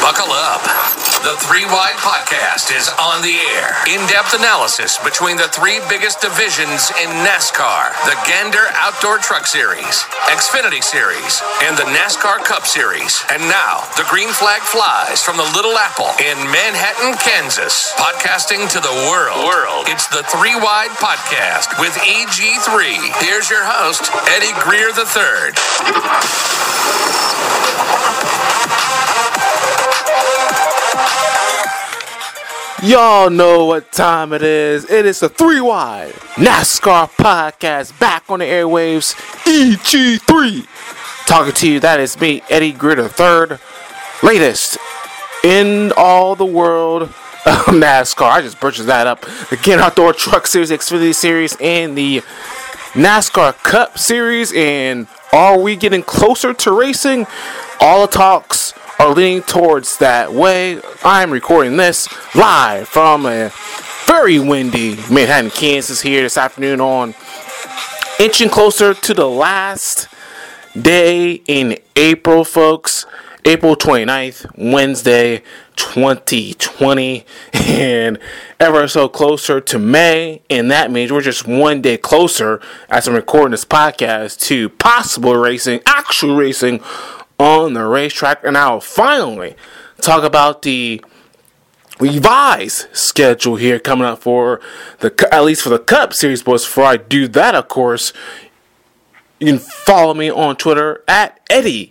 Buckle up. The Three Wide Podcast is on the air. In-depth analysis between the three biggest divisions in NASCAR: the Gander Outdoor Truck Series, Xfinity Series, and the NASCAR Cup Series. And now, the green flag flies from the Little Apple in Manhattan, Kansas. Podcasting to the world. It's the Three Wide Podcast with EG3. Here's your host, Eddie Greer III. Y'all know what time it is. It is the Three Wide NASCAR Podcast, back on the airwaves. EG3 talking to you. That is me, Eddie Greer III. Latest in all the world of NASCAR. I just purchased that up. The Gander Outdoor Truck Series, Xfinity Series, and the NASCAR Cup Series. And are we getting closer to racing? All the talks are leaning towards that way. I'm recording this live from a very windy Manhattan, Kansas here this afternoon, on inching closer to the last day in April, folks. April 29th, Wednesday, 2020, and ever so closer to May, and that means we're just one day closer, as I'm recording this podcast, to possible racing, actual racing on the racetrack. And I'll finally talk about the revised schedule here coming up for at least for the Cup Series. But before I do that, of course, you can follow me on Twitter at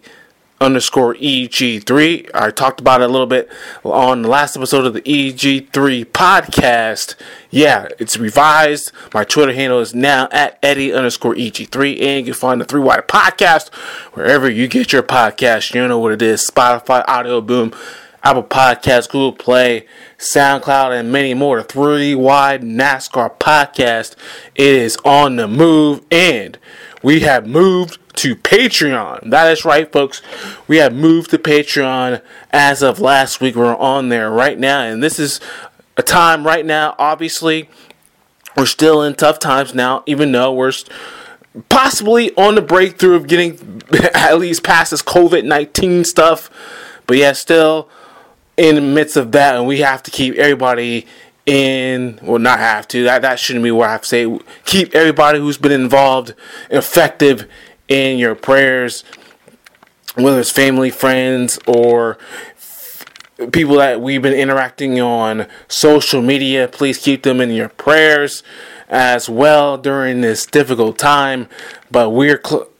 Eddie_EG3. I talked about it a little bit on the last episode of the EG3 podcast. Yeah, it's revised. My Twitter handle is now at Eddie_EG3. And you can find the Three Wide Podcast wherever you get your podcast. You know what it is: Spotify, Audio Boom, Apple Podcasts, Google Play, SoundCloud, and many more. The Three Wide NASCAR Podcast is on the move, and we have moved to Patreon. That is right, folks. We have moved to Patreon as of last week. We're on there right now, and this is a time right now. Obviously, we're still in tough times now, even though we're possibly on the breakthrough of getting at least past this COVID-19 stuff. But yeah, still in the midst of that, and we have to keep everybody in, well, not have to, that shouldn't be what I have to say. Keep everybody who's been involved effective in your prayers, whether it's family, friends, or people that we've been interacting on social media. Please keep them in your prayers as well during this difficult time. But we're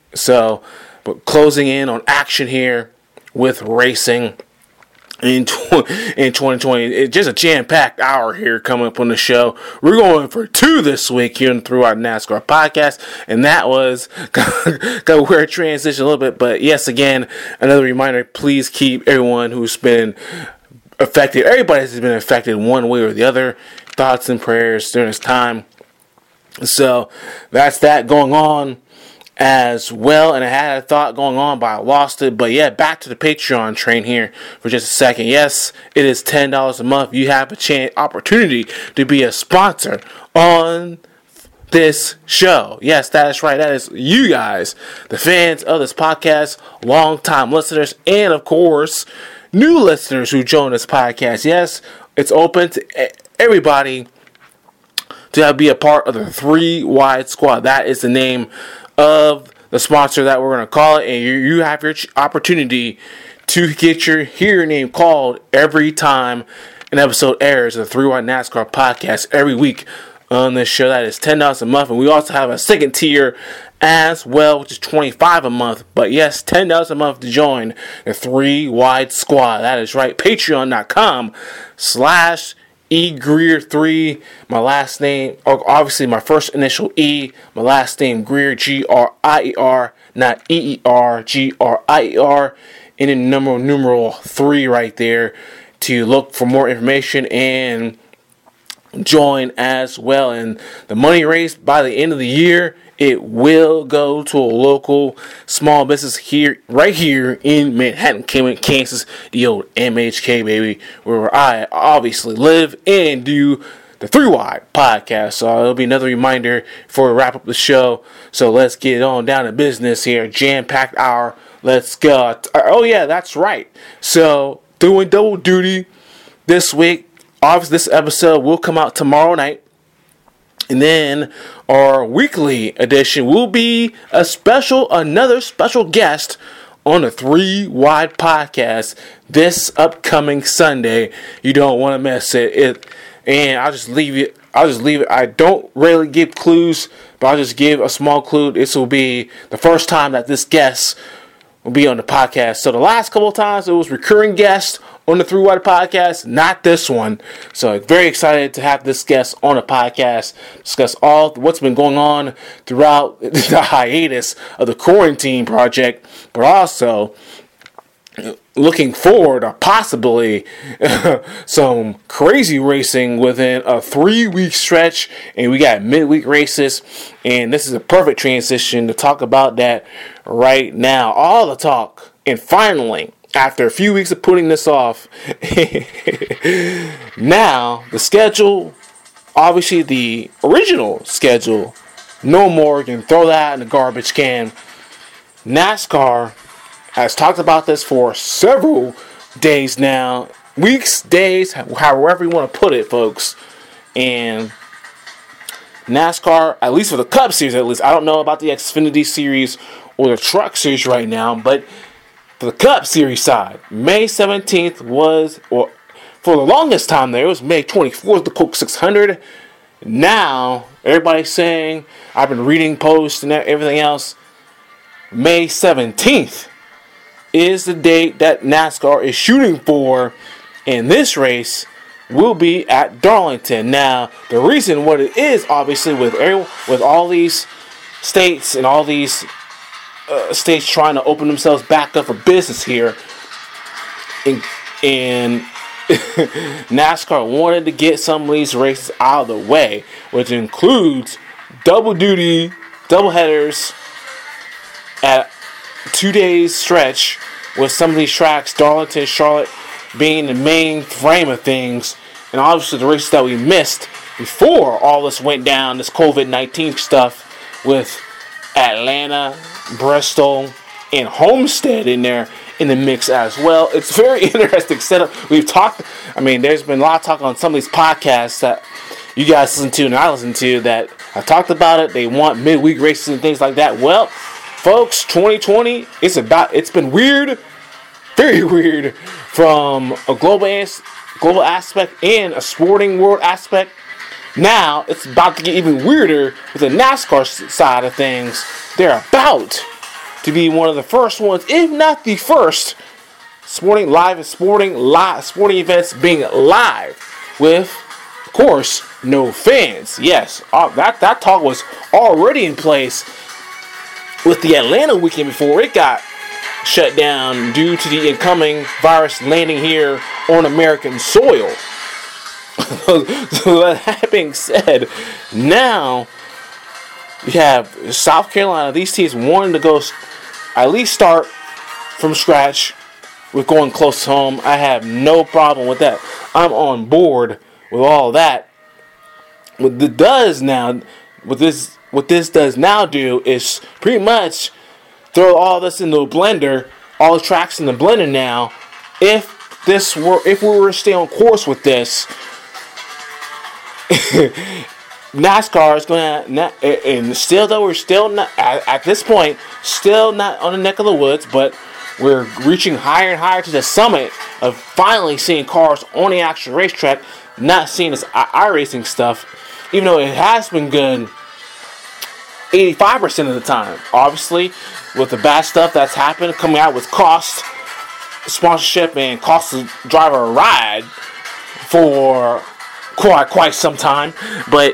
closing in on action here with racing in 2020. It's just a jam-packed hour here coming up on the show. We're going for 2 this week here through our NASCAR podcast, and that was got we're transition a little bit. But yes, again, another reminder: please keep everyone who's been affected, everybody has been affected one way or the other, thoughts and prayers during this time. So that's that going on as well. And I had a thought going on, but I lost it. But yeah, back to the Patreon train here for just a second. Yes, it is $10 a month. You have a opportunity to be a sponsor on this show. Yes, that is right. That is you guys, the fans of this podcast, long-time listeners, and of course, new listeners who join this podcast. Yes, it's open to everybody to be a part of the Three Wide Squad. That is the name of the sponsor that we're going to call it, and you have your opportunity to hear your name called every time an episode airs of the Three Wide NASCAR Podcast every week on this show. That is $10 a month, and we also have a second tier as well, which is $25 a month. But yes, $10 a month to join the Three Wide Squad. That is right. Patreon.com/EGreer3. My last name, obviously my first initial E, my last name Greer, Grier, not EER, Grier, and then numeral 3 right there to look for more information and join as well. And the money raised by the end of the year, it will go to a local small business right here in Manhattan, Kansas, the old MHK, baby, where I obviously live and do the Three Wide Podcast. So it'll be another reminder before we wrap up the show. So let's get on down to business here. Jam-packed hour. Let's go. Oh yeah, that's right. So doing double duty this week. Obviously, this episode will come out tomorrow night. And then our weekly edition will be another special guest on the 3 Wide Podcast this upcoming Sunday. You don't want to miss it. And I'll just leave it. I don't really give clues, but I'll just give a small clue. This will be the first time that this guest will be on the podcast. So the last couple of times it was recurring guests on the 3 Wide Podcast, not this one. So very excited to have this guest on the podcast, discuss all what's been going on throughout the hiatus of the quarantine project, but also looking forward to possibly some crazy racing within a 3-week stretch, and we got midweek races, and this is a perfect transition to talk about that right now. All the talk, and finally, after a few weeks of putting this off, now the schedule, obviously the original schedule, no more. You can throw that in the garbage can. NASCAR has talked about this for several days now. Weeks, days, however you want to put it, folks. And NASCAR, at least for the Cup Series, I don't know about the Xfinity Series or the Truck Series right now, but for the Cup Series side, May 17th was, or for the longest time there, it was May 24th, the Coke 600. Now, everybody's saying, I've been reading posts and everything else, May 17th is the date that NASCAR is shooting for, and this race will be at Darlington. Now, the reason what it is, obviously, with all these states and all these states trying to open themselves back up for business here, and NASCAR wanted to get some of these races out of the way, which includes double duty, double headers at 2 days stretch, with some of these tracks, Darlington, Charlotte, being the main frame of things, and obviously the races that we missed before all this went down, this COVID-19 stuff, with Atlanta, Bristol, and Homestead in there in the mix as well. It's a very interesting setup. There's been a lot of talk on some of these podcasts that you guys listen to and I listen to that I talked about it. They want midweek races and things like that. Well, folks, 2020, it's been weird, very weird, from a global aspect and a sporting world aspect. Now, it's about to get even weirder with the NASCAR side of things. They're about to be one of the first ones, if not the first, sporting events being live with, of course, no fans. Yes, that talk was already in place with the Atlanta weekend before it got shut down due to the incoming virus landing here on American soil. So that being said, now you have South Carolina. These teams wanting to go at least start from scratch with going close to home. I have no problem with that. I'm on board with all that. What this does now do is pretty much throw all this into a blender, all the tracks in the blender now. If we were to stay on course with this, NASCAR is going to, and still though we're still not at this point, still not on the neck of the woods, but we're reaching higher and higher to the summit of finally seeing cars on the actual racetrack, not seeing this iRacing stuff, even though it has been good 85% of the time. Obviously, with the bad stuff that's happened, coming out with cost, sponsorship, and cost the driver a ride for quite some time. But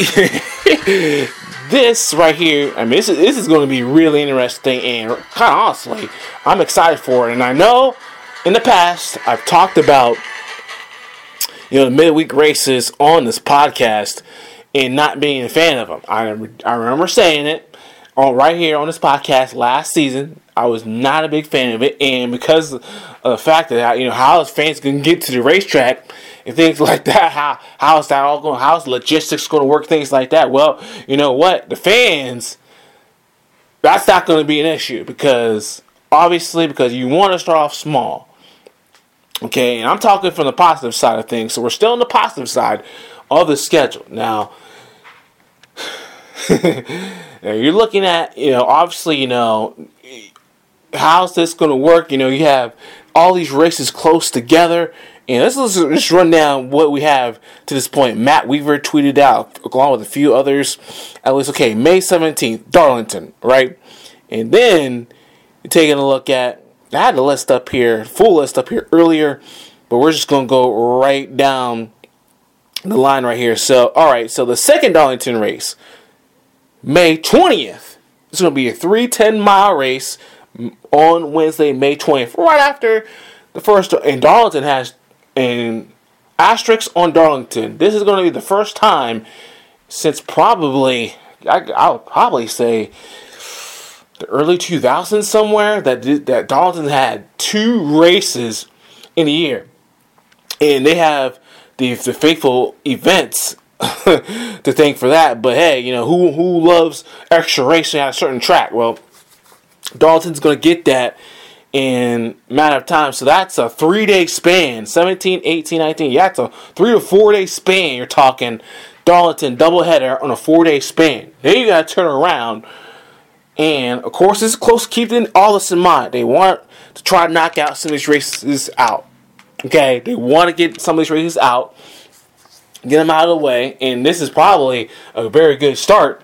this right here, this is going to be really interesting, and kind of honestly, I'm excited for it. And I know in the past I've talked about the midweek races on this podcast and not being a fan of them. I remember saying it right here on this podcast last season. I was not a big fan of it, and because of the fact that how is fans going to get to the racetrack and things like that, how is that all going? How's logistics going to work? Things like that. Well, you know what? The fans, that's not going to be an issue because you want to start off small. Okay, and I'm talking from the positive side of things. So we're still on the positive side of the schedule. Now, you're looking at, obviously, how's this going to work? You have all these races close together. And let's just run down what we have to this point. Matt Weaver tweeted out, along with a few others, at least, okay, May 17th, Darlington, right? And then you're taking a look at, I had the list up here, full list up here earlier, but we're just going to go right down the line right here. So, all right, so the second Darlington race, May 20th, it's going to be a 310-mile race on Wednesday, May 20th, right after the first, and Darlington has an asterisk on Darlington. This is going to be the first time since probably, I would probably say, the early 2000s somewhere, that Darlington had 2 races in a year. And they have the faithful events to thank for that. But hey, who loves extra racing at a certain track? Well, Darlington's going to get that in a matter of time. So that's a 3-day span. 17, 18, 19. Yeah, it's a 3 to 4 day span. You're talking Darlington doubleheader on a 4-day span. Then you got to turn around. And, of course, it's close. Keeping all this in mind. They want to try to knock out some of these races out. Okay? They want to get some of these races out. Get them out of the way. And this is probably a very good start.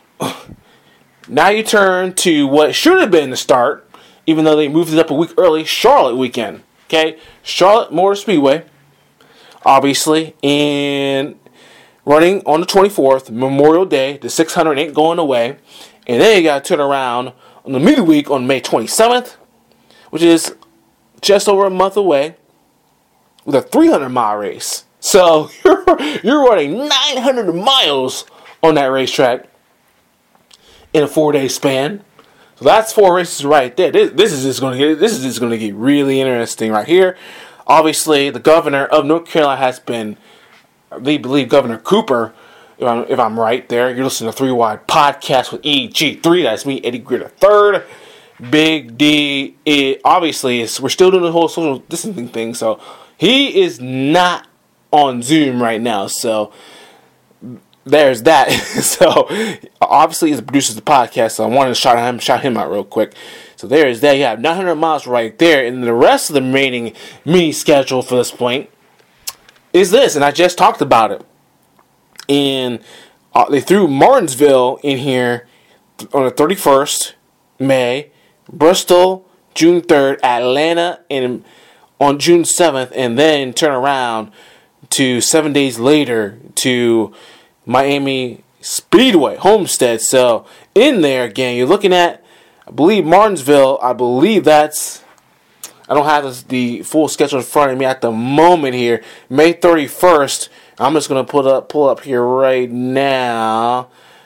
Now you turn to what should have been the start, even though they moved it up a week early, Charlotte weekend. Okay? Charlotte Motor Speedway, obviously. And running on the 24th, Memorial Day, the 600 ain't going away. And then you got to turn around on the midweek on May 27th, which is just over a month away, with a 300-mile race. So you're running 900 miles on that racetrack in a 4-day span. So that's 4 races right there. This is just going to get really interesting right here. Obviously, the governor of North Carolina has been, I believe Governor Cooper. If I'm right there, you're listening to 3 Wide Podcast with EG3. That's me, Eddie Greer III. Big D. Obviously, we're still doing the whole social distancing thing, so he is not on Zoom right now. So there's that. So obviously, he's the producer of the podcast, so I wanted to shout him out real quick. So there's that. You have 900 miles right there, and the rest of the remaining mini schedule for this point is this, and I just talked about it. And they threw Martinsville in here on the 31st, May, Bristol, June 3rd, Atlanta on June 7th, and then turn around to 7 days later to Miami Speedway, Homestead. So in there, again, you're looking at, I believe, Martinsville. I believe that's, I don't have the full schedule in front of me at the moment here, May 31st. I'm just going to pull up here right now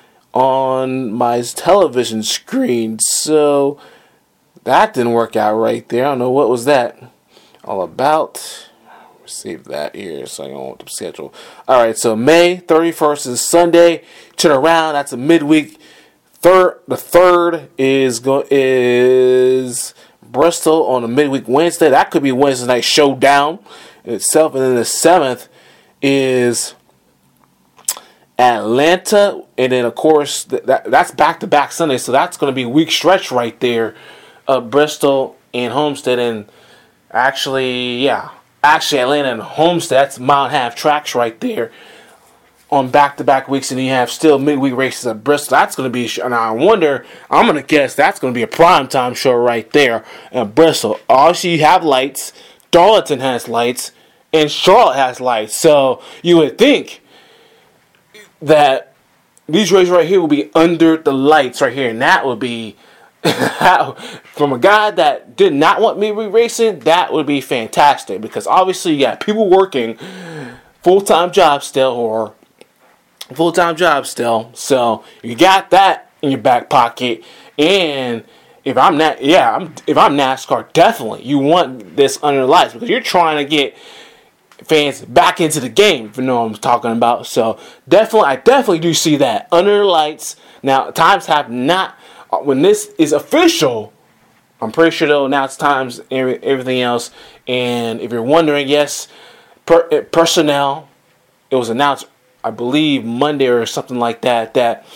on my television screen. So that didn't work out right there. I don't know what was that all about. Save that here so I don't want the schedule. Alright, so May 31st is Sunday. Turn around, that's a midweek. The 3rd is Bristol on a midweek Wednesday. That could be Wednesday night showdown itself. And then the 7th is Atlanta, and then of course that's back-to-back Sunday, so that's going to be a week stretch right there. Bristol and Homestead, and actually Atlanta and Homestead, that's mile and a half tracks right there on back-to-back weeks, and you have still midweek races at Bristol. That's going to be, and I'm going to guess that's going to be a primetime show right there at Bristol. Obviously, you have lights. Darlington has lights. And Charlotte has lights, so you would think that these races right here will be under the lights right here, and that would be, from a guy that did not want me racing, that would be fantastic, because obviously you got people working full-time jobs still, so you got that in your back pocket, and if I'm NASCAR, definitely you want this under the lights, because you're trying to get fans back into the game, if you know what I'm talking about. So I definitely do see that under the lights. Now, times have not, when this is official, I'm pretty sure they'll announce times, everything else. And if you're wondering, yes, personnel. It was announced, I believe, Monday or something like that. That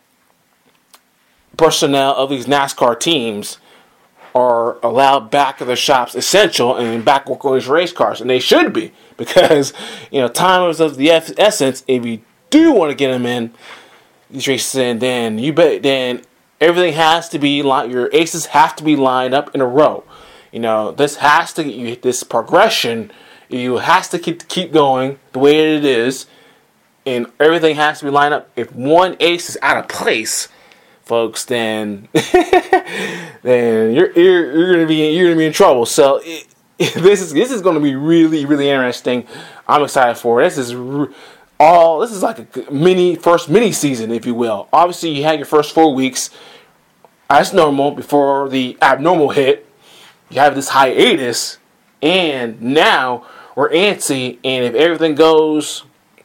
personnel of these NASCAR teams are allowed back at their shops, essential, and back work on these race cars, and they should be, because time is of the essence. If you do want to get them in these races, and then everything has to be your aces have to be lined up in a row. This progression, you has to keep going the way it is, and everything has to be lined up. If one ace is out of place, folks, then you're gonna be in trouble. So this is going to be really, really interesting. I'm excited for it. This is like a first mini season, if you will. Obviously, you had your first 4 weeks as normal before the abnormal hit. You have this hiatus, and now we're antsy. And if everything goes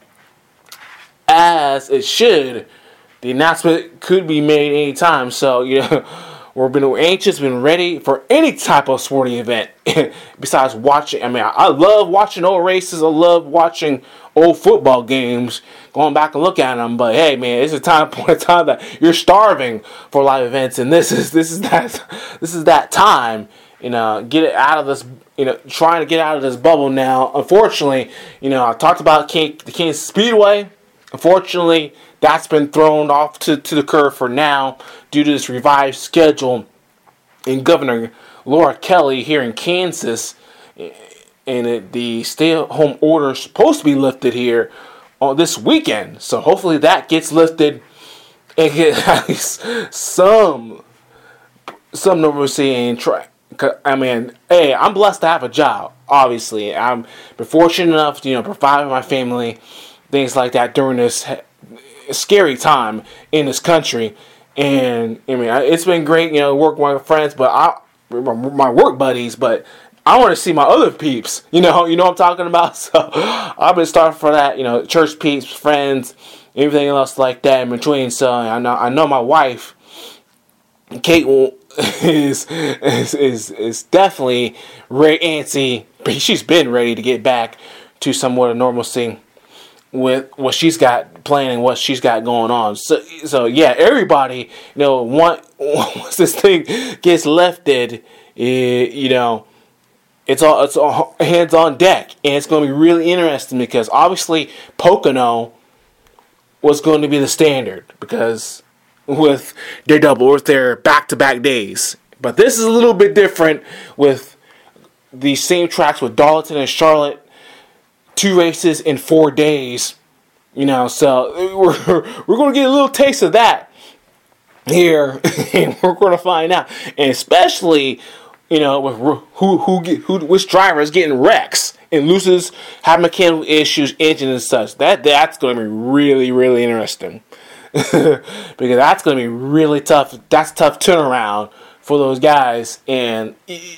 as it should, the announcement could be made anytime. So, we're anxious, been ready for any type of sporting event besides watching. I mean, I love watching old races. I love watching old football games, going back and look at them. But hey, man, it's a point of time that you're starving for live events, and this is that time. Get it out of this. Trying to get out of this bubble now. Unfortunately, I talked about the Kansas Speedway. Unfortunately, that's been thrown off to the curb for now due to this revised schedule. And Governor Laura Kelly here in Kansas, and the stay-at-home order is supposed to be lifted here on this weekend. So hopefully that gets lifted and get at least some normalcy and try. I mean, hey, I'm blessed to have a job. Obviously, I'm been fortunate enough to provide for my family, things like that during this scary time in this country. And I mean, it's been great, working with my friends, but my work buddies. But I want to see my other peeps. You know what I'm talking about. So I've been starting for that. Church peeps, friends, everything else like that in between. So I know my wife, Kate, is definitely very antsy. She's been ready to get back to somewhat of normalcy with what she's got planned and what she's got going on. So yeah, everybody, once this thing gets lifted, it's all hands on deck, and it's going to be really interesting because obviously Pocono was going to be the standard because with their back-to-back days. But this is a little bit different with the same tracks with Darlington and Charlotte. 2 races in 4 days. So we're going to get a little taste of that here. And we're going to find out. And especially, with which driver is getting wrecks and have mechanical issues, engine and such. That's going to be really, really interesting. Because that's going to be really tough. That's tough turnaround for those guys. And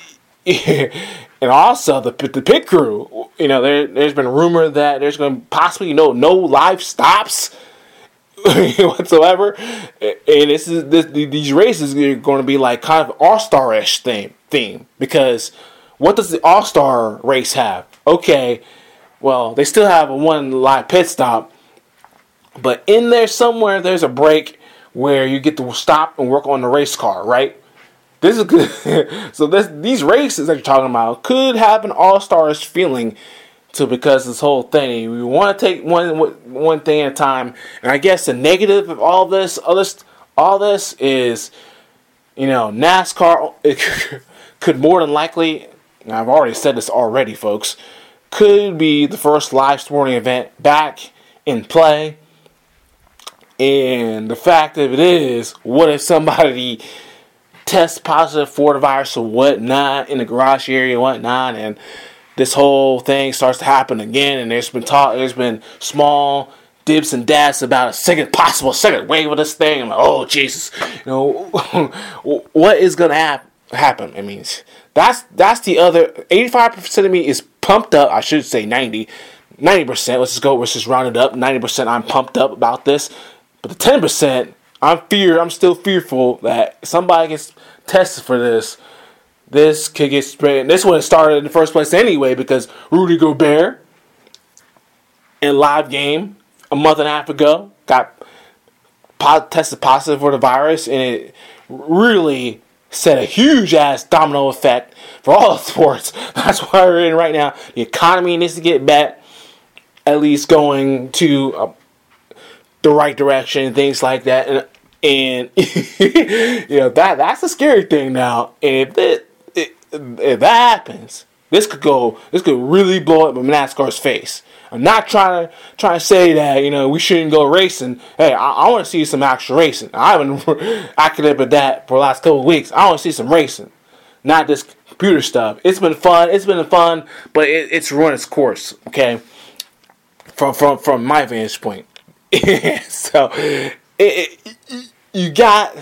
also the pit crew. There's been rumor that there's going to possibly no live stops whatsoever. And these races are going to be like kind of all-star-ish theme. Because what does the all-star race have? Okay, well, they still have a one live pit stop. But in there somewhere, there's a break where you get to stop and work on the race car, right? This is good. So these races that you're talking about could have an all-stars feeling because this whole thing. We want to take one thing at a time. And I guess the negative of all this is, NASCAR could more than likely, and I've already said this already, folks, could be the first live sporting event back in play. And the fact of it is, what if somebody tests positive for the virus or whatnot in the garage area and whatnot, and this whole thing starts to happen again, and there's been small dibs and dabs about a possible second wave of this thing. I'm like, oh Jesus, what is gonna happen? I mean, that's the other 85% of me is pumped up. I should say 90%. Let's just round it up. 90% I'm pumped up about this. But the 10%, I'm still fearful that somebody gets tested for this this could get spread. This would have started in the first place anyway because Rudy Gobert in a live game a month and a half ago got tested positive for the virus, and it really set a huge ass domino effect for all sports. That's why we're in right now. The economy needs to get back, at least going to the right direction and things like that. And that's a scary thing now. And if that happens, this could really blow up NASCAR's face. I'm not trying to say that we shouldn't go racing. Hey, I want to see some actual racing. I haven't acted up at that for the last couple of weeks. I want to see some racing, not this computer stuff. It's been fun. But it's run its course. Okay, from my vantage point. So you gotta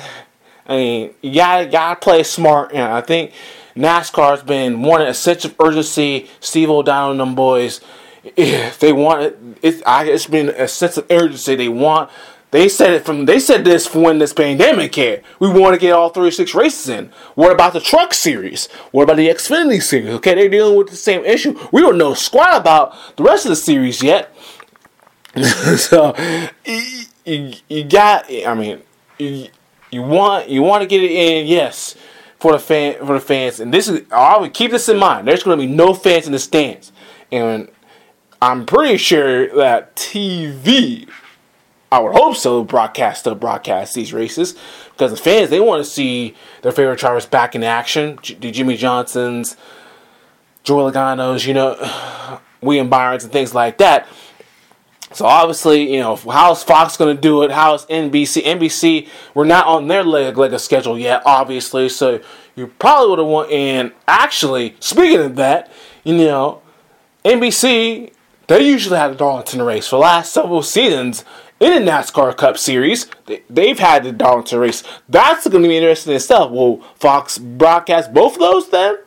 play smart. And I think NASCAR's been wanting a sense of urgency. Steve O'Donnell and them boys. If they want it, it's been a sense of urgency. They said this from when this pandemic hit. We want to get all 36 races in. What about the Truck Series? What about the Xfinity Series? Okay, they're dealing with the same issue. We don't know squat about the rest of the series yet. So you want to get it in, yes, for the fans. And I would keep this in mind. There's going to be no fans in the stands, and I'm pretty sure that TV, I would hope so, broadcast these races, because the fans, they want to see their favorite drivers back in action. The Jimmy Johnsons, Joey Logano's, William Byrons and things like that. So obviously, how's Fox going to do it? How's NBC? NBC, we're not on their leg of schedule yet, obviously. So you probably would have won. And actually, speaking of that, NBC, they usually had the Darlington race. For the last several seasons in the NASCAR Cup Series, they've had the Darlington race. That's going to be interesting itself. Will Fox broadcast both of those then?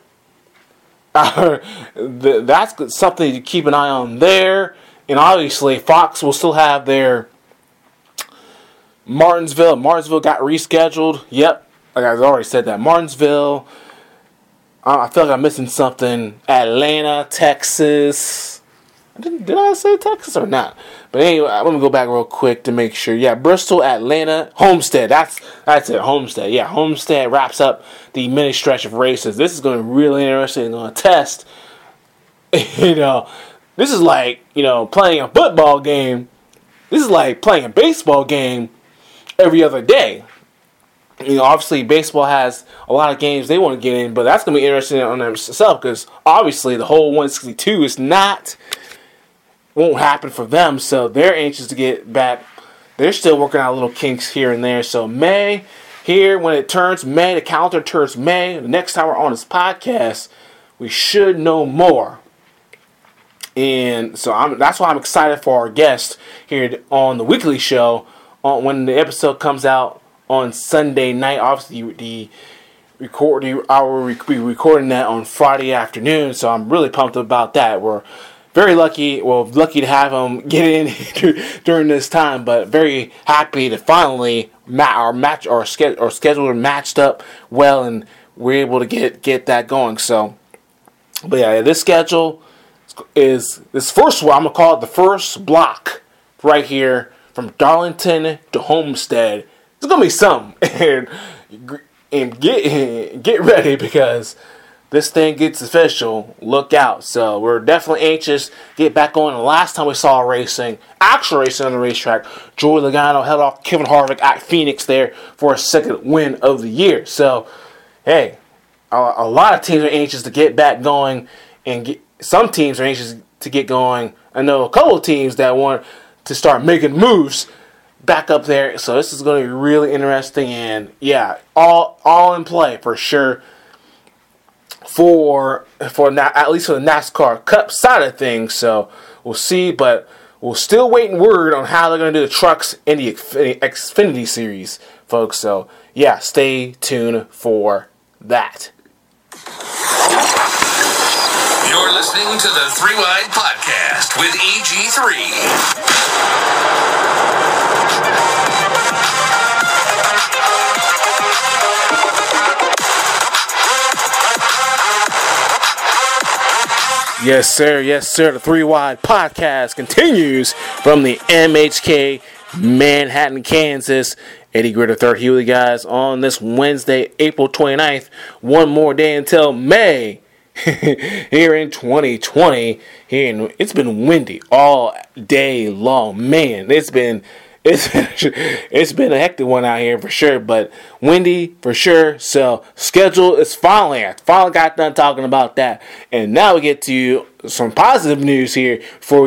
That's something to keep an eye on there. And obviously, Fox will still have their Martinsville. Martinsville got rescheduled. Yep, like I already said that. Martinsville. I feel like I'm missing something. Atlanta, Texas. Did I say Texas or not? But anyway, I'm going to go back real quick to make sure. Yeah, Bristol, Atlanta, Homestead. That's it, Homestead. Yeah, Homestead wraps up the mini stretch of races. This is going to be really interesting. It's going to test, this is like, playing a football game. This is like playing a baseball game every other day. Obviously, baseball has a lot of games they want to get in, but that's going to be interesting on themselves because obviously the whole 162 won't happen for them, so they're anxious to get back. They're still working out little kinks here and there. So May, here, when it turns May, the calendar turns May, the next time we're on this podcast, we should know more. And so that's why I'm excited for our guest here on the weekly show. When the episode comes out on Sunday night, obviously I will be recording that on Friday afternoon. So I'm really pumped about that. We're very lucky to have him get in during this time, but very happy to finally our schedule are matched up well, and we're able to get that going. So, but yeah, this schedule is this first one. I'm gonna call it the first block right here from Darlington to Homestead. It's gonna be something, and get ready because this thing gets official. Look out. So we're definitely anxious to get back on. The last time we saw actual racing on the racetrack, Joey Logano held off Kevin Harvick at Phoenix there for a second win of the year. So, hey, a lot of teams are anxious to get back going, and some teams are anxious to get going. I know a couple of teams that want to start making moves back up there. So this is going to be really interesting, and yeah, all in play for sure. For at least for the NASCAR Cup side of things, so we'll see. But we're still waiting word on how they're going to do the trucks in the Xfinity Series, folks. So yeah, stay tuned for that. You're listening to the 3 Wide Podcast with EG3. Yes, sir. Yes, sir. The Three Wide Podcast continues from the MHK, Manhattan, Kansas. Eddie Gritter, third here with you guys on this Wednesday, April 29th. One more day until May here in 2020. It's been windy all day long. Man, it's been a hectic one out here for sure, but windy for sure. So schedule is finally got done talking about that, and now we get to some positive news here before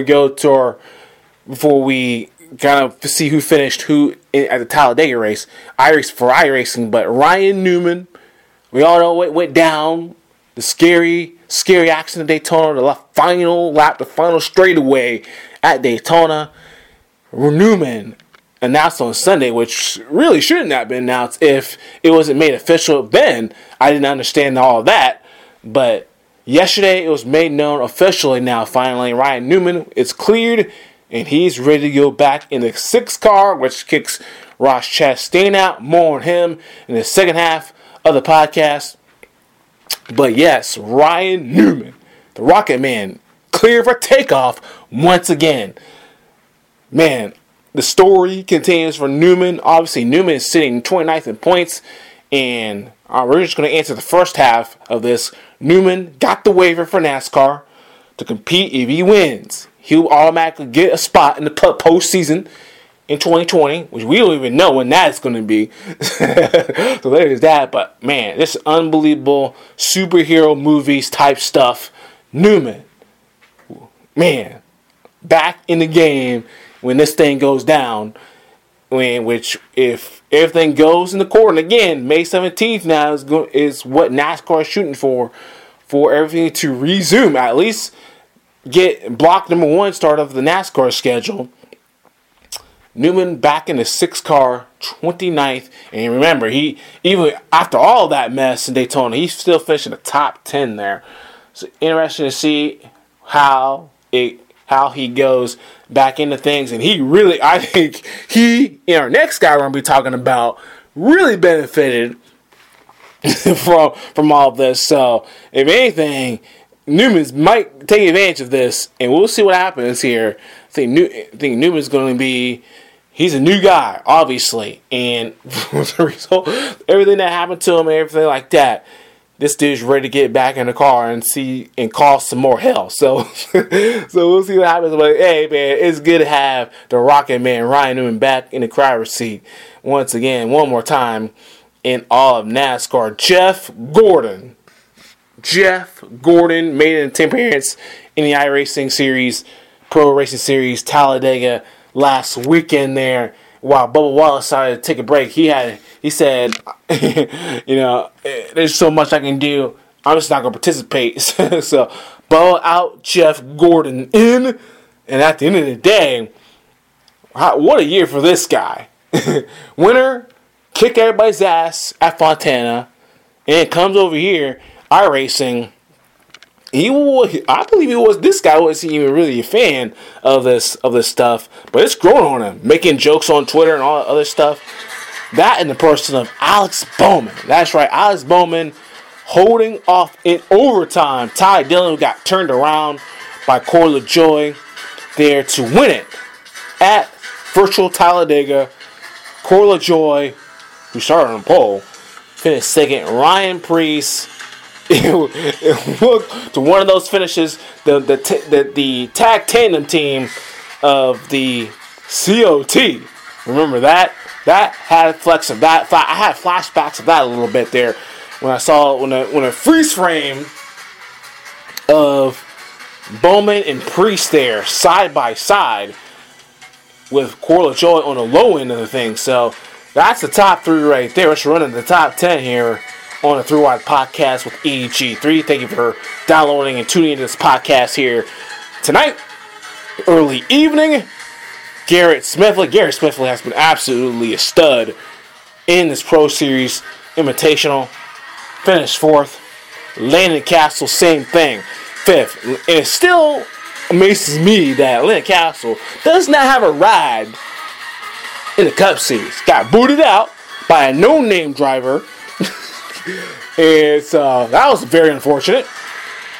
we kind of see who finished at the Talladega race. iRacing, but Ryan Newman, we all know what went down. The scary accident at Daytona, the final straightaway at Daytona. Newman announced on Sunday, which really shouldn't have been announced if it wasn't made official then. I didn't understand all of that, but yesterday it was made known officially now. Finally, Ryan Newman is cleared, and he's ready to go back in the 6 car, which kicks Ross Chastain out. More on him in the second half of the podcast. But yes, Ryan Newman, the Rocket Man, cleared for takeoff once again. Man, the story continues for Newman. Obviously, Newman is sitting 29th in points, and we're just going to answer the first half of this. Newman got the waiver for NASCAR to compete. If he wins, he'll automatically get a spot in the postseason in 2020, which we don't even know when that's going to be. So there's that. But man, this unbelievable superhero movies type stuff. Newman, man, back in the game when this thing goes down. Which if everything goes in the court, and again, May 17th now is what NASCAR is shooting for everything to resume, at least get block number 1 start of the NASCAR schedule. Newman back in the 6 car, 29th, and remember, he even after all that mess in Daytona, he's still finishing the top 10 there. So interesting to see how he goes back into things, and I think and our next guy we're going to be talking about really benefited from all of this. So if anything, Newman's might take advantage of this, and we'll see what happens here. I think Newman's going to be, he's a new guy, obviously, and as a result, everything that happened to him and everything like that, this dude's ready to get back in the car and cause some more hell. So we'll see what happens. But hey, man, it's good to have the Rocket Man Ryan Newman back in the driver's seat once again, one more time in all of NASCAR. Jeff Gordon made an appearance in the iRacing series, Pro Racing Series, Talladega last weekend there. While Bubba Wallace decided to take a break, he said, there's so much I can do. I'm just not going to participate. So, Bubba out, Jeff Gordon in. And at the end of the day, what a year for this guy. Winner, kicked everybody's ass at Fontana, and comes over here, iRacing. I believe this guy wasn't even really a fan of this stuff, but it's growing on him, making jokes on Twitter and all that other stuff. That in the person of Alex Bowman. That's right, Alex Bowman holding off in overtime Ty Dillon, who got turned around by Corey LaJoie there to win it at virtual Talladega. Corey LaJoie, who started on pole, finished second. Ryan Preece, it looked to one of those finishes, the tag tandem team of the COT. Remember that? That had flex of that. I had flashbacks of that a little bit there when I saw when a freeze frame of Bowman and Preece there side by side with Corey LaJoie on the low end of the thing. So that's the top 3 right there. Let's run into the top 10 here on the Three Wide Podcast with EG3. Thank you for downloading and tuning into this podcast here tonight, early evening. Garrett Smithley has been absolutely a stud in this Pro Series Invitational. Finished 4th. Landon Castle, same thing, 5th. And it still amazes me that Landon Castle does not have a ride in the Cup Series. Got booted out by a no-name driver. And that was very unfortunate.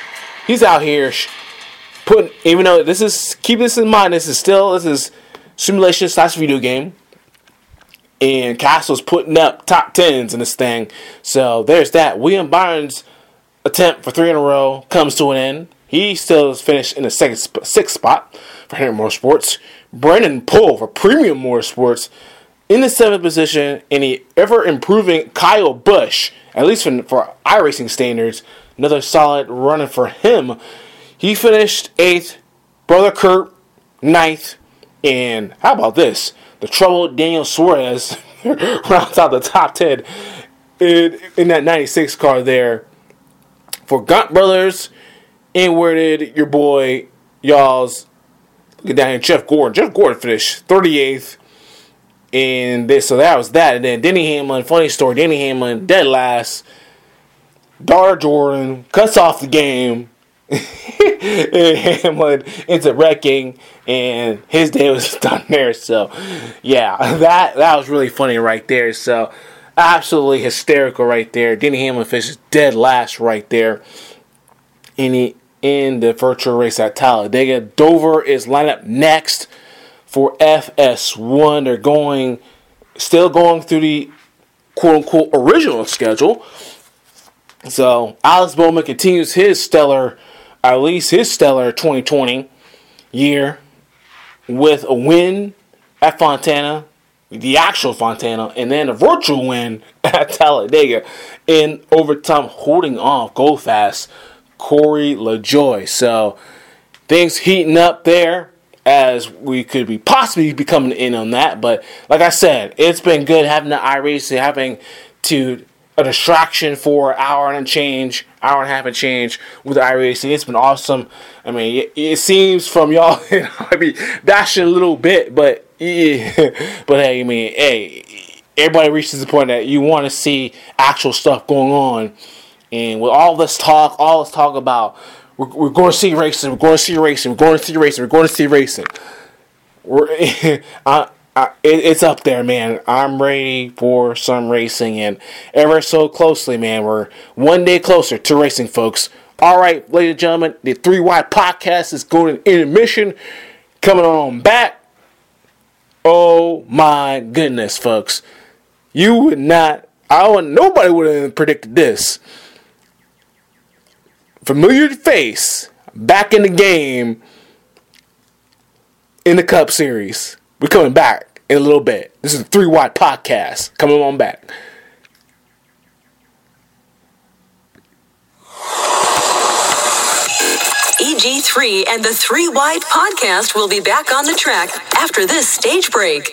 he's out here putting, even though keep this in mind, this is simulation / video game. And Castle's putting up top 10s in this thing. So there's that. William Byron's attempt for 3 in a row comes to an end. He still is finished in the sixth spot for Hendrick Motorsports. Brendan Poole for Premium Motorsports in the 7th position. And the ever-improving Kyle Busch, at least for iRacing standards, another solid running for him. He finished 8th. Brother Kurt, 9th. And how about this? The troubled Daniel Suarez rounds out the top 10 in that 96 car there. For Gaunt Brothers, and where did your boy, y'all's, look at down here, Jeff Gordon. Jeff Gordon finished 38th. So that was that. And then Denny Hamlin, funny story, Denny Hamlin, dead last. Daughter Jordan cuts off the game. And Hamlin ends up wrecking, and his day was done there. So, yeah, that was really funny right there. So, absolutely hysterical right there. Denny Hamlin finishes dead last right there in the virtual race at Talladega. Dover is lined up next for FS1. They're still going through the quote-unquote original schedule. So, Alex Bowman continues his stellar 2020 year with a win at Fontana, the actual Fontana, and then a virtual win at Talladega in overtime, holding off go fast Corey LaJoie. So things heating up there as we could be possibly be coming in on that. But like I said, it's been good having the iRacing, having a distraction for an hour and a half and change with the iRacing. It's been awesome. I mean, it seems from y'all, I mean, dashing a little bit, but yeah. But hey, I mean, everybody reaches the point that you want to see actual stuff going on. And with all this talk about we're going to see racing, we're going to see racing, we're going to see racing, we're going to see racing. It's up there, man. I'm ready for some racing, and ever so closely, man. We're one day closer to racing, folks. All right, ladies and gentlemen, the 3 Wide Podcast is going to intermission. Coming on back. Oh my goodness, folks! Nobody would have predicted this. Familiar face back in the game in the Cup Series. We're coming back in a little bit. This is the 3 Wide Podcast. Coming on back. EG3 and the 3 Wide Podcast will be back on the track after this stage break.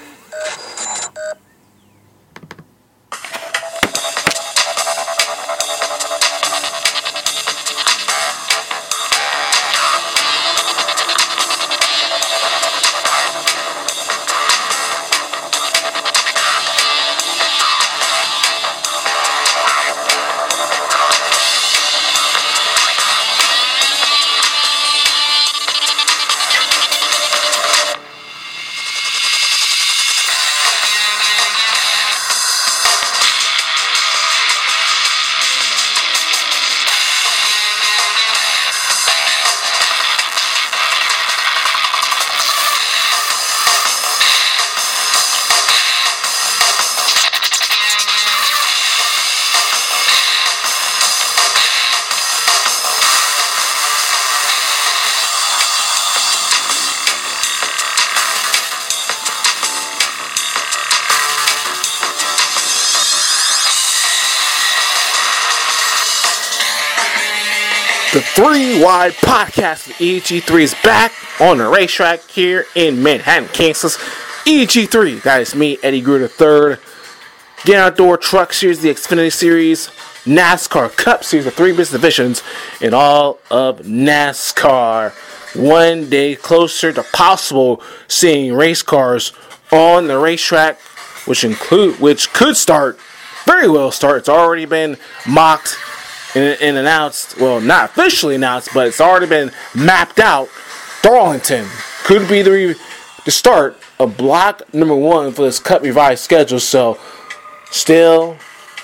The 3 Wide Podcast with EG3 is back on the racetrack here in Manhattan, Kansas. EG3, that is me, Eddie Greer III. Get Outdoor Truck Series, the Xfinity Series, NASCAR Cup Series, the 3 business divisions in all of NASCAR. One day closer to possible seeing race cars on the racetrack, which could start, very well start. It's already been mocked and announced, well, not officially announced, but it's already been mapped out. Darlington could be the start of block number 1 for this Cup revised schedule. So, still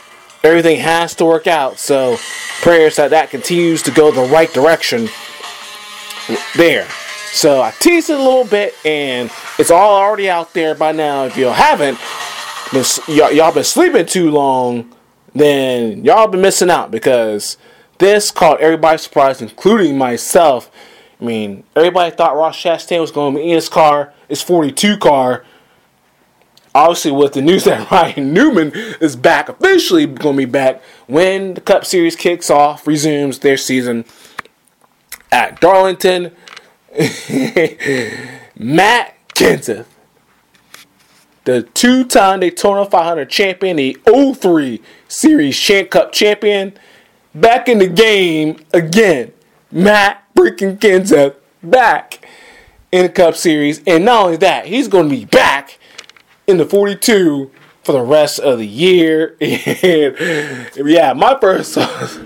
everything has to work out. So prayers that continues to go the right direction there. So I teased it a little bit, and it's all already out there by now. If you haven't, y'all been sleeping too long, then y'all been missing out, because this caught everybody surprised, including myself. I mean, everybody thought Ross Chastain was going to be in his car, his 42 car. Obviously, with the news that Ryan Newman is back, officially going to be back when the Cup Series kicks off, resumes their season at Darlington. Matt Kenseth, the two-time Daytona 500 champion, the 03 Series Cup champion, back in the game again. Matt freaking Kenseth back in the Cup Series, and not only that, he's going to be back in the 42 for the rest of the year. And yeah, my first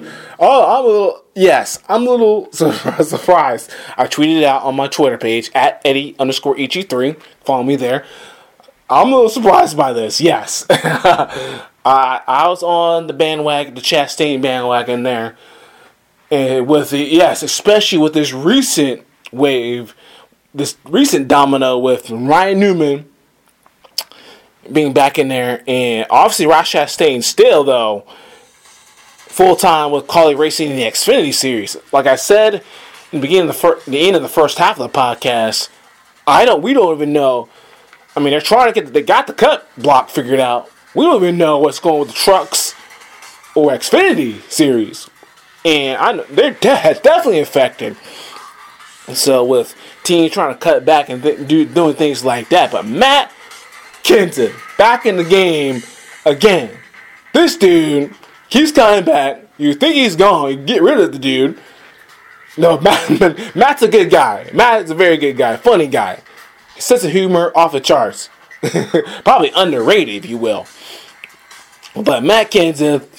I'm a little surprised. I tweeted it out on my Twitter page at Eddie_EG3. Follow me there. I'm a little surprised by this. Yes, I was on the bandwagon, the Chastain bandwagon there, and especially with this recent wave, this recent domino with Ryan Newman being back in there, and obviously Ross Chastain still though full time with Kaulig Racing in the Xfinity Series. Like I said in the beginning of the end of the first half of the podcast, we don't even know. I mean, they got the cut block figured out. We don't even know what's going with the trucks or Xfinity Series, and I know they're definitely affected. So with teams trying to cut back and doing things like that, but Matt Kenseth back in the game again. This dude keeps coming back. You think he's gone, you get rid of the dude. No, Matt's a good guy. Matt's a very good guy, funny guy. His sense of humor off the charts. Probably underrated, if you will. But Matt Kenseth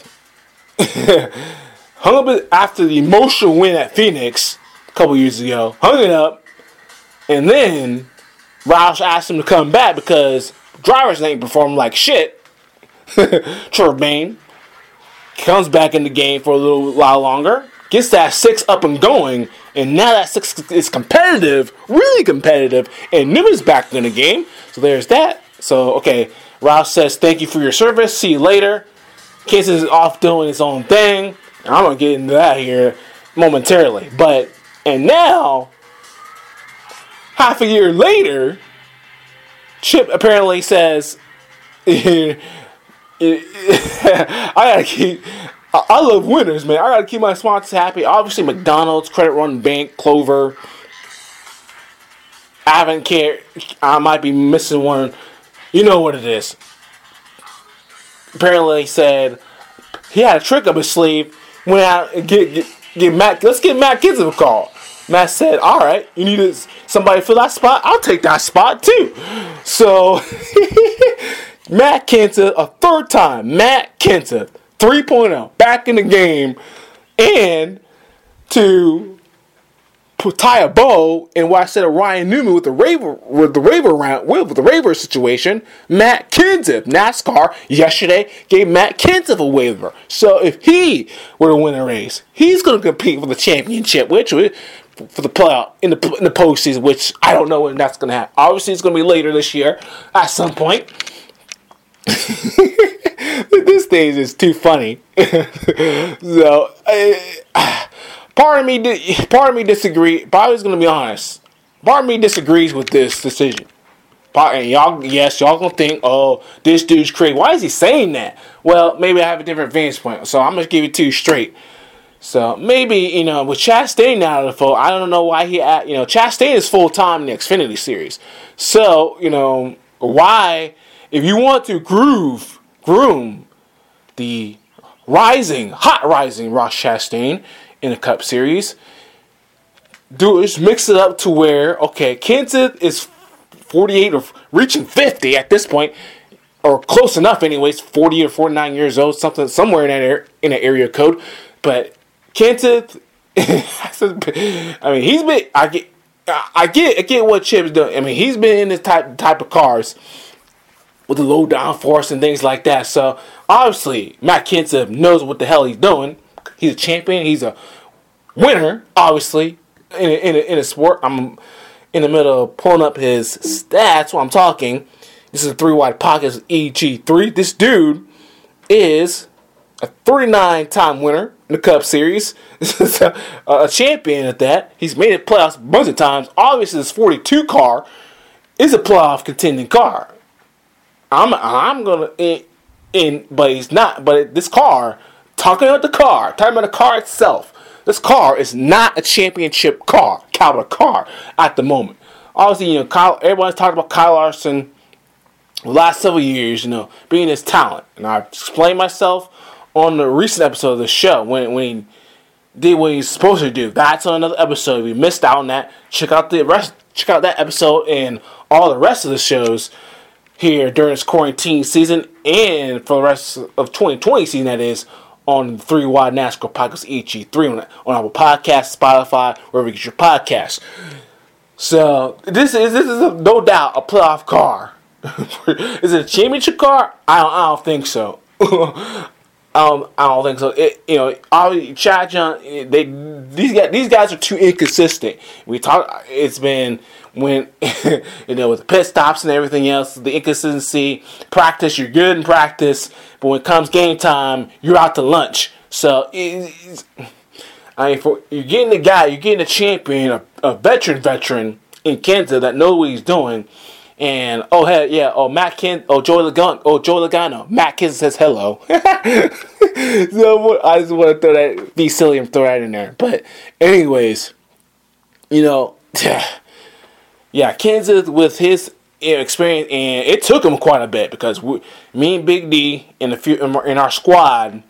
hung up after the emotional win at Phoenix a couple years ago. Hung it up, and then Roush asked him to come back because drivers ain't performing like shit. Trevor Bayne comes back in the game for a little while longer, gets that 6 up and going, and now that 6 is competitive, really competitive, and Newman's back in the game. So there's that. So, okay, Roush says, thank you for your service, see you later. Kenseth is off doing his own thing, and I'm going to get into that here momentarily. And now, half a year later, Chip apparently says, I love winners, man. I gotta keep my sponsors happy. Obviously, McDonald's, Credit Run Bank, Clover. I haven't cared. I might be missing one. You know what it is. Apparently, said he had a trick up his sleeve. Went out and get Matt. Let's get Matt Kenseth a call. Matt said, all right, you need somebody for that spot? I'll take that spot too. So, Matt Kenseth, a third time, Matt Kenseth, 3.0, back in the game, and to tie a bow in what I said of Ryan Newman with the waiver situation, Matt Kenseth, NASCAR, yesterday gave Matt Kenseth a waiver. So if he were to win a race, he's going to compete for the championship, which for the playoff in the postseason, which I don't know when that's going to happen. Obviously, it's going to be later this year at some point. This stage is too funny. So, part of me disagree. But I was going to be honest. Part of me disagrees with this decision. And y'all gonna think, oh, this dude's crazy. Why is he saying that? Well, maybe I have a different vantage point. So I'm gonna give it to you straight. So maybe, with Chastain out of the fold, I don't know why Chastain is full time in the Xfinity Series. So, why, if you want to groom the hot rising Ross Chastain in the Cup Series, just mix it up to where, okay, Kenseth is 48 or reaching 50 at this point, or close enough anyways, 40 or 49 years old, somewhere in that area code. But Kenseth, I mean, he's been. I get what Chip's doing. I mean, he's been in this type of cars with the low downforce and things like that. So obviously, Matt Kenseth knows what the hell he's doing. He's a champion. He's a winner, obviously, in a sport. I'm in the middle of pulling up his stats while I'm talking. This is a 3-Wide Podcast EG3. This dude is a 39-time winner in the Cup Series. A champion at that. He's made it playoffs a bunch of times. Obviously, this 42 car is a playoff contending car. I'm gonna but he's not. But this car, talking about the car itself. This car is not a championship caliber car at the moment. Obviously, everybody's talking about Kyle Larson the last several years, being his talent. And I explained myself on the recent episode of the show when he did what he's supposed to do. That's on another episode. If you missed out on that, check out that episode and all the rest of the shows here during this quarantine season and for the rest of 2020 season, that is, on the 3-Wide NASCAR Podcast EG3 on Apple Podcasts, Spotify, wherever you get your podcasts. So this is no doubt a playoff car. Is it a championship car? I don't think so. I don't think so. Chad John, these guys are too inconsistent. It's been when with the pit stops and everything else, the inconsistency. Practice, you're good in practice, but when it comes game time, you're out to lunch. So you're getting a champion, a veteran in Kenseth that knows what he's doing. And Joey Logano. Matt Kenseth says hello. So I just want to be silly and throw that in there. But anyways, Kenseth with his experience, and it took him quite a bit because me and Big D in our squad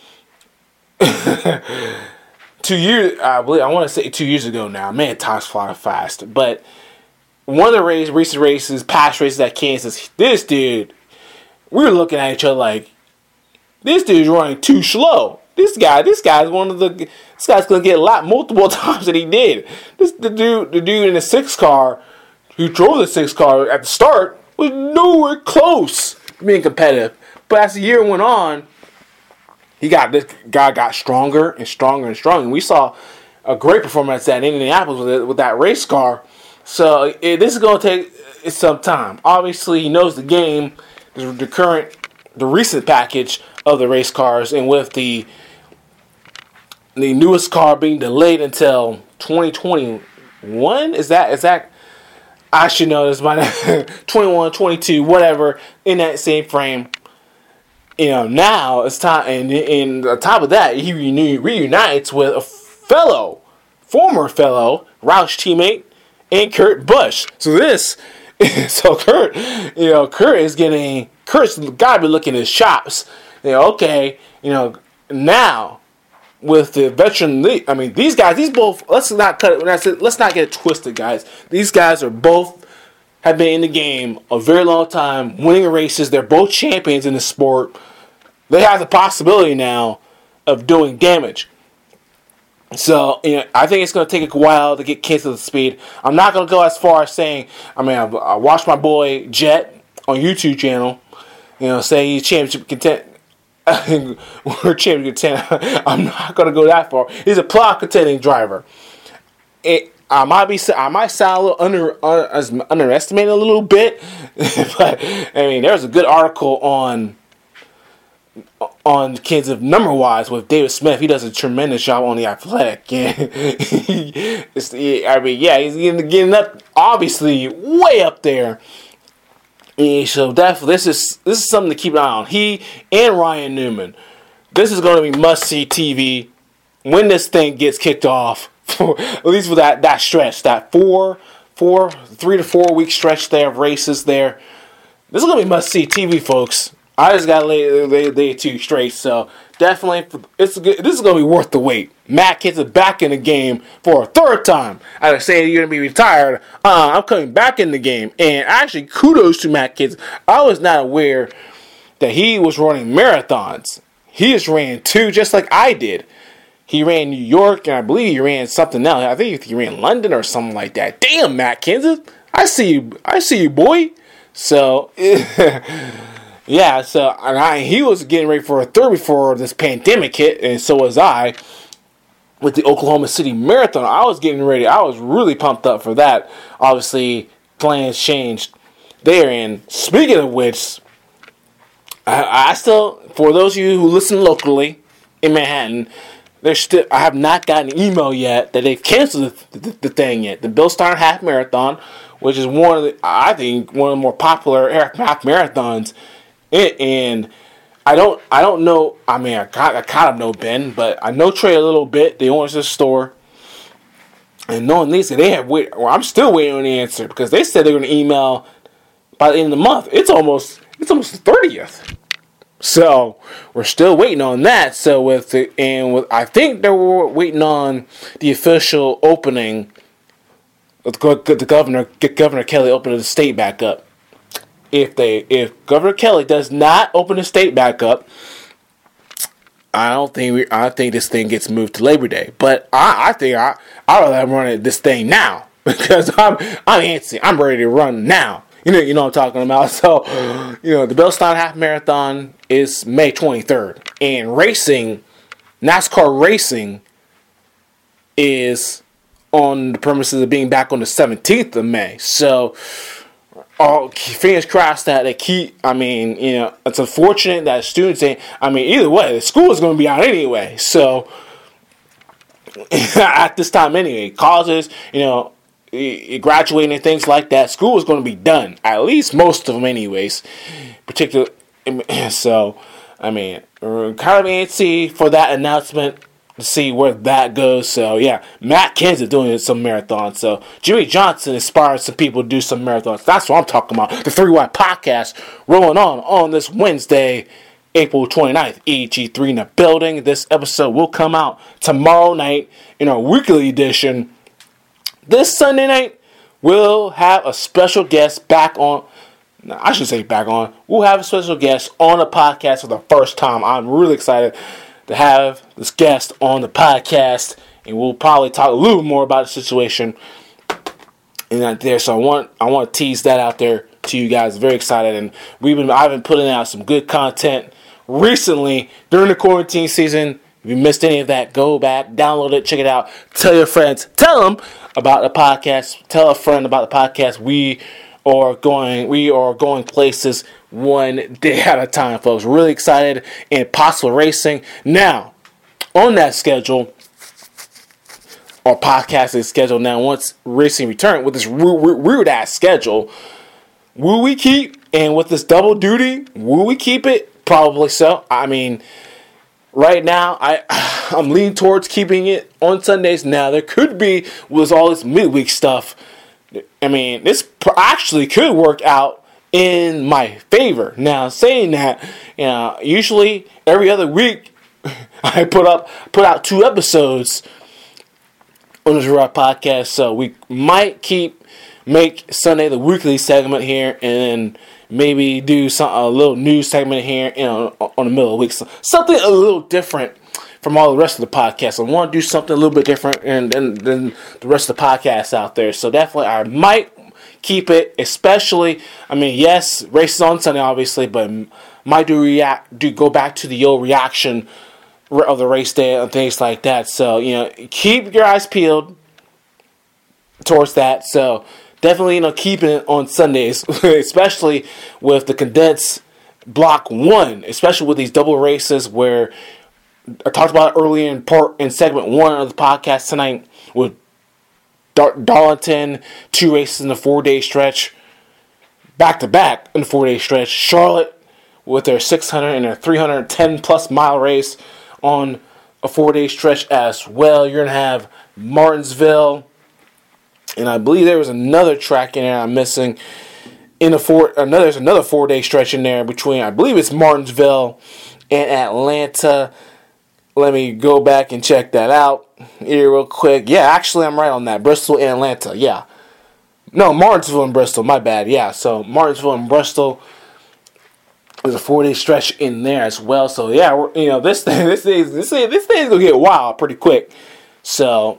2 years, I want to say 2 years ago now. Man, time's flying fast, but. One of the recent past races at Kansas, this dude, we were looking at each other like, this dude's running too slow. This guy's gonna get a lot multiple times than he did. The dude in the 6 car, who drove the 6 car at the start, was nowhere close to being competitive. But as the year went on, this guy got stronger and stronger and stronger. And we saw a great performance at Indianapolis with that race car. So this is going to take some time. Obviously, he knows the game, the recent package of the race cars, and with the newest car being delayed until 2021. Is that? I should know this by 21, 22, whatever in that same frame. Now it's time, and on top of that, he reunites with a former fellow Roush teammate. And Kurt Busch. Kurt's got to be looking at his chops. Now with the veteran league, these both. Let's not get it twisted, guys. These guys have been in the game a very long time, winning races. They're both champions in the sport. They have the possibility now of doing damage. So, I think it's going to take a while to get Kenseth to speed. I'm not going to go as far as saying, I watched my boy Jet on YouTube channel, say he's championship content. We're championship content. I'm not going to go that far. He's a playoff contending driver. I might sound a little underestimated a little bit, but there's a good article on Kenseth number-wise with David Smith. He does a tremendous job on The Athletic. He's getting up, obviously, way up there. And so definitely, this is something to keep an eye on. He and Ryan Newman. This is going to be must-see TV when this thing gets kicked off. At least for that stretch, that 3 to 4 week stretch there of races there. This is going to be must-see TV, folks. I just got to lay it to you straight. So, definitely, this is going to be worth the wait. Matt Kenseth back in the game for a third time. I was saying you're going to be retired. I'm coming back in the game. And actually, kudos to Matt Kenseth. I was not aware that he was running marathons. He just ran 2 just like I did. He ran New York, and I believe he ran something else. I think he ran London or something like that. Damn, Matt Kenseth. I see you, boy. So, yeah, so he was getting ready for a third before this pandemic hit, and so was I with the Oklahoma City Marathon. I was getting ready. I was really pumped up for that. Obviously, plans changed there. And speaking of which, I still, for those of you who listen locally in Manhattan, I have not gotten an email yet that they've canceled the thing yet. The Bill Steiner Half Marathon, which is I think one of the more popular half marathons, and I don't know. I mean, I kind of know Ben, but I know Trey a little bit. They own this store, and knowing these, I'm still waiting on the answer because they said they're going to email by the end of the month. It's almost the 30th. So we're still waiting on that. So I think they were waiting on the official opening. The Governor Kelly opening the state back up. If Governor Kelly does not open the state back up, I think this thing gets moved to Labor Day. But I think I'd rather run this thing now because I'm antsy. I'm ready to run now. You know what I'm talking about. So, the Bill Steiner Half Marathon is May 23rd. And NASCAR racing is on the premises of being back on the 17th of May. So, fingers crossed that they keep, it's unfortunate that students either way, the school is going to be out anyway. So, at this time anyway, colleges, graduating and things like that, school is going to be done. At least most of them anyways. So, we're kind of antsy for that announcement to see where that goes. So, yeah, Matt Kenseth doing some marathons. So, Jimmy Johnson inspired some people to do some marathons. That's what I'm talking about. The 3 Wide Podcast rolling on this Wednesday, April 29th. EG3 in the building. This episode will come out tomorrow night in our weekly edition. This Sunday night, we'll have a special guest back on. No, I should say back on. We'll have a special guest on the podcast for the first time. I'm really excited to have this guest on the podcast, and we'll probably talk a little more about the situation in that there. So I want to tease that out there to you guys. Very excited, and I've been putting out some good content recently during the quarantine season. If you missed any of that, go back, download it, check it out. Tell your friends. Tell them about the podcast. Tell a friend about the podcast. We are going places one day at a time, folks. Really excited in Possible Racing. Now, on that schedule, our podcast is scheduled now. Once racing return with this weird ass schedule, will we keep? And with this double duty, will we keep it? Probably so. Right now, I'm leaning towards keeping it on Sundays. Now, there could be, with all this midweek stuff, this actually could work out in my favor. Now, saying that, usually every other week, I put out 2 episodes on the Gerard Podcast, so we might make Sunday the weekly segment here, and maybe do a little news segment here, on the middle of the week. So something a little different from all the rest of the podcasts. I want to do something a little bit different than the rest of the podcasts out there. So definitely, I might keep it. Especially, yes, races on Sunday, obviously, but might go back to the old reaction of the race day and things like that. So keep your eyes peeled towards that. So definitely, keeping it on Sundays, especially with the condensed block 1, especially with these double races where I talked about it earlier in segment 1 of the podcast tonight with Darlington, 2 races in the 4-day stretch, back to back in the 4-day stretch. Charlotte with their 600 and their 310 plus mile race on a 4-day stretch as well. You're gonna have Martinsville. And I believe there was another track in there I'm missing. There's another 4-day stretch in there between, I believe it's Martinsville and Atlanta. Let me go back and check that out here real quick. Yeah, actually I'm right on that. Bristol and Atlanta, yeah. No, Martinsville and Bristol, my bad. Yeah, so Martinsville and Bristol. There's a 4-day stretch in there as well. So yeah, this thing's gonna get wild pretty quick. So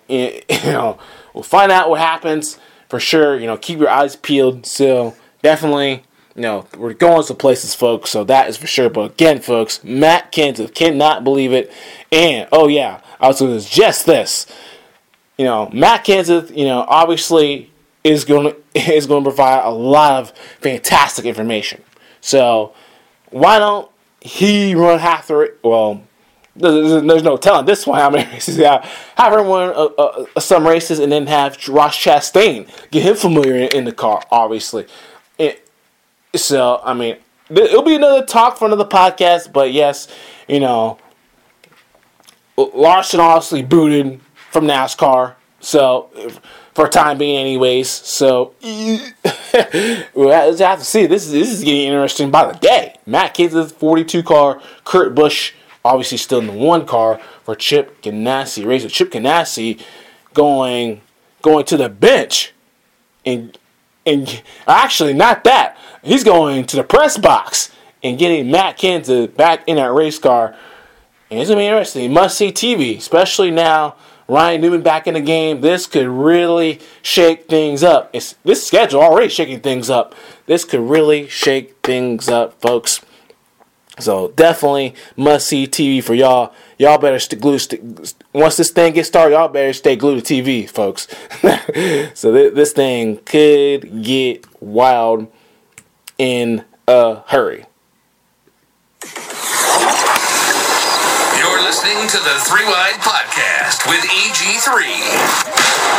we'll find out what happens for sure. Keep your eyes peeled. So definitely we're going to places, folks, so that is for sure. But again, folks, Matt Kenseth, cannot believe it. And, oh yeah, I was going to suggest this. Matt Kenseth, obviously is going to provide a lot of fantastic information. So why don't he run half the race? Well, there's no telling this one how many races. Have him run some races and then have Ross Chastain get him familiar in the car, obviously. So, I mean, it'll be another talk for another podcast, but yes, Larson obviously booted from NASCAR, so for time being anyways, so we'll have to see. This is getting interesting by the day. Matt Kenseth, 42 car, Kurt Busch obviously still in the 1 car for Chip Ganassi. Racer Chip Ganassi going to the bench, and actually not that. He's going to the press box and getting Matt Kenseth back in that race car. And it's going to be interesting. Must-see TV, especially now Ryan Newman back in the game. This could really shake things up. This schedule already shaking things up. This could really shake things up, folks. So definitely must-see TV for y'all. Y'all better once this thing gets started, y'all better stay glued to TV, folks. So this thing could get wild in a hurry. You're listening to the 3 Wide Podcast with EG3.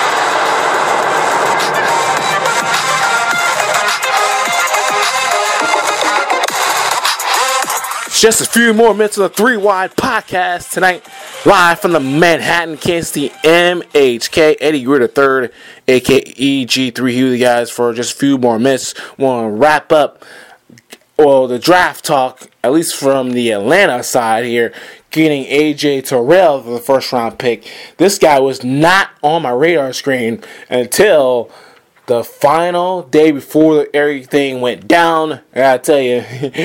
Just a few more minutes of the 3 Wide Podcast tonight, live from the Manhattan, Kansas City MHK. Eddie Greer III, aka EG3, here with you guys for just a few more minutes. Want to wrap up the draft talk, at least from the Atlanta side here, getting AJ Terrell for the first round pick. This guy was not on my radar screen until the final day before everything went down. I gotta tell you,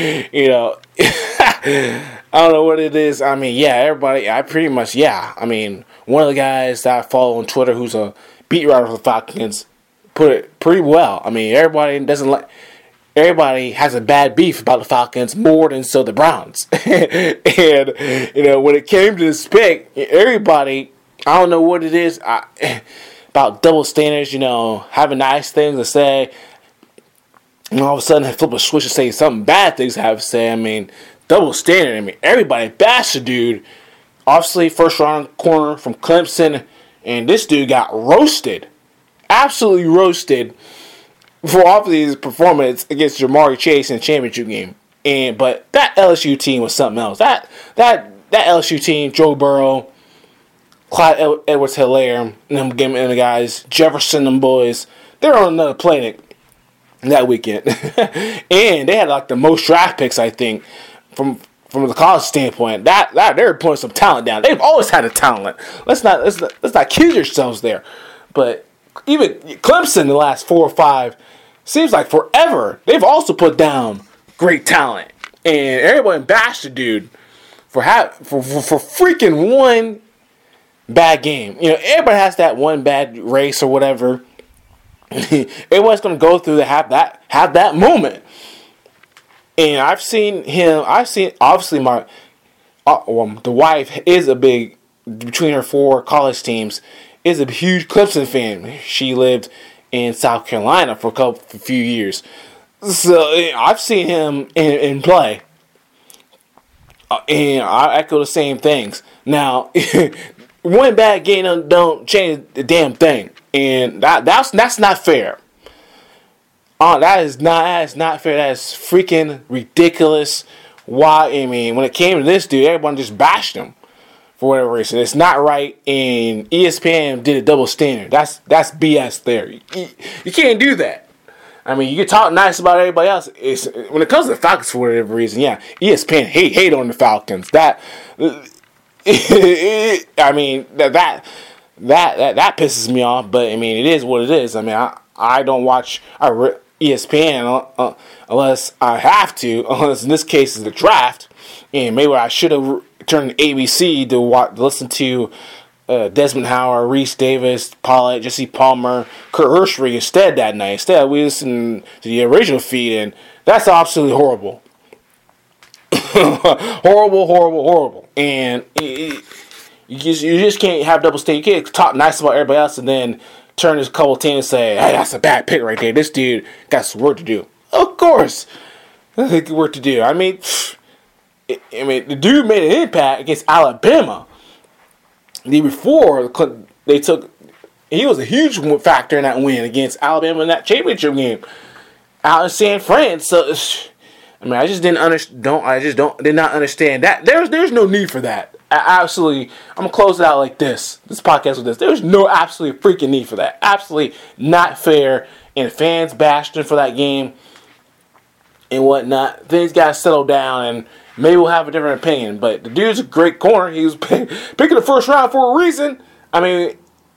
I don't know what it is. I mean, everybody, I mean, one of the guys that I follow on Twitter who's a beat writer for the Falcons put it pretty well. I mean, everybody has a bad beef about the Falcons more than so the Browns. And, when it came to this pick, everybody, I don't know what it is about double standards, having nice things to say, and all of a sudden they flip a switch and say something bad things I have to say. I mean, double standard. I mean, everybody bashed the dude. Obviously, first round corner from Clemson, and this dude got roasted. Absolutely roasted for obviously his performance against Jamari Chase in the championship game. But that LSU team was something else. That LSU team, Joe Burrow, Clyde Edwards-Helaire, and the guys, Jefferson, them boys, they're on another planet that weekend. And they had like the most draft picks, I think, from the college standpoint. That they're putting some talent down. They've always had a talent. Let's not kid yourselves there. But even Clemson, the last 4 or 5, seems like forever. They've also put down great talent, and everybody bashed the dude for freaking one bad game. Everybody has that one bad race or whatever. Everyone's gonna go through have that moment. And I've seen obviously the wife is a big, between her 4 college teams, is a huge Clemson fan. She lived in South Carolina for a few years. So I've seen him in play. And I echo the same things. Now, one bad game don't change the damn thing. And that's not fair. That is not fair. That is freaking ridiculous. Why? I mean, when it came to this dude, everyone just bashed him for whatever reason. It's not right, and ESPN did a double standard. That's BS there. You can't do that. I mean, you can talk nice about everybody else. When it comes to the Falcons, for whatever reason, ESPN hate on the Falcons. That I mean that pisses me off. But I mean, it is what it is. I mean, I don't watch ESPN unless I have to. Unless in this case is the draft, and maybe I should have turned ABC to listen to Desmond Howard, Reese Davis, Pollard, Jesse Palmer, Kurt Hershey instead that night. Instead, we listened to the original feed, and that's absolutely horrible. horrible. And you just can't have double standards. You can't talk nice about everybody else and then turn this couple teams and say, hey, that's a bad pick right there. This dude got some work to do. Of course. Work to do. I mean, the dude made an impact against Alabama. The year before, he was a huge factor in that win against Alabama in that championship game out in San Fran. So, I mean, I just did not understand that. There's no need for that. I'm gonna close it out like this podcast with this. There's no absolute freaking need for that. Absolutely not fair. And fans bashed him for that game and whatnot. Things got to settle down, and maybe we'll have a different opinion. But the dude's a great corner. He was picking the first round for a reason. I mean,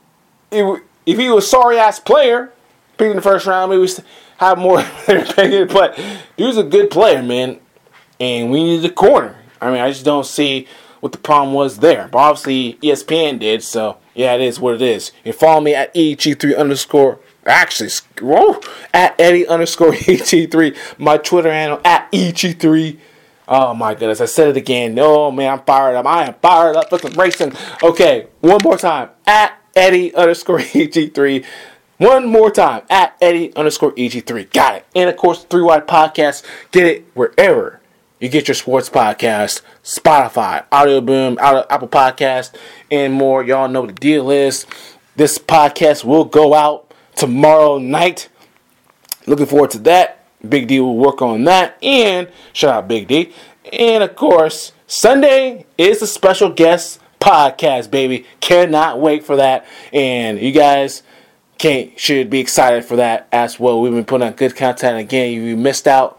if he was a sorry-ass player, picking the first round, maybe we have more opinion. But dude's a good player, man. And we needed a corner. I mean, I just don't see what the problem was there. But obviously, ESPN did. So, yeah, it is what it is. You can follow me at EG3_. Actually, at Eddie_EG3. My Twitter handle at EG3. Oh my goodness, I said it again. Oh man, I'm fired up. I am fired up with some racing. Okay, one more time. At Eddie_EG3. One more time. At Eddie_EG3. Got it. And of course, 3 Wide Podcast. Get it wherever you get your sports podcast. Spotify, Audio Boom, Apple Podcast, and more. Y'all know what the deal is. This podcast will go out tomorrow night. Looking forward to that. Big D will work on that. And shout out Big D. And of course, Sunday is a special guest podcast, baby. Cannot wait for that. And you guys should be excited for that as well. We've been putting out good content. Again, you missed out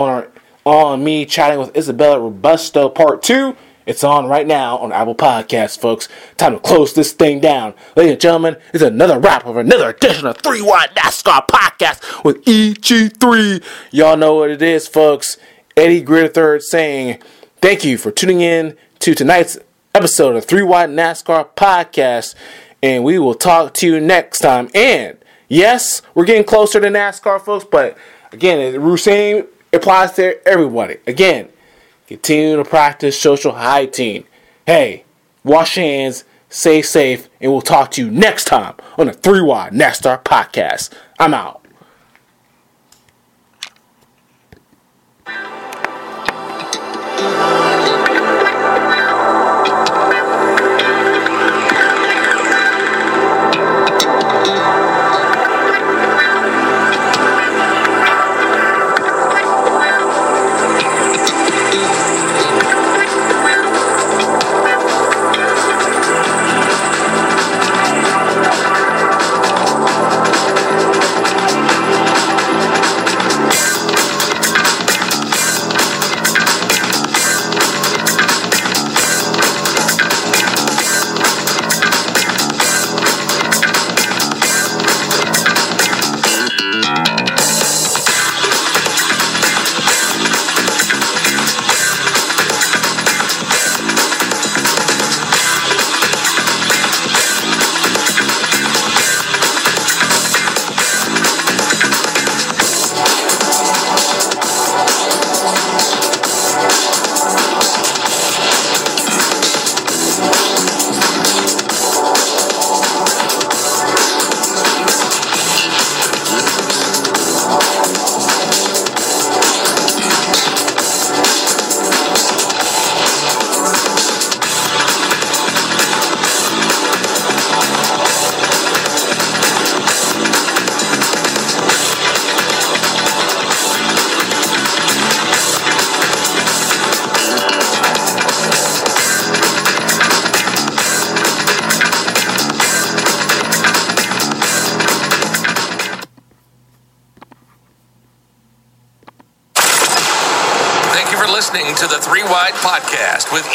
on me chatting with Isabella Robusto Part 2. It's on right now on Apple Podcasts, folks. Time to close this thing down. Ladies and gentlemen, it's another wrap of another edition of 3 Wide NASCAR Podcast with EG3. Y'all know what it is, folks. Eddie Greer III saying thank you for tuning in to tonight's episode of 3 Wide NASCAR Podcast. And we will talk to you next time. And yes, we're getting closer to NASCAR, folks. But again, the same applies to everybody. Again, continue to practice social hygiene. Hey, wash your hands, stay safe, and we'll talk to you next time on the 3 Wide NASCAR Podcast. I'm out. listening to the 3 Wide Podcast with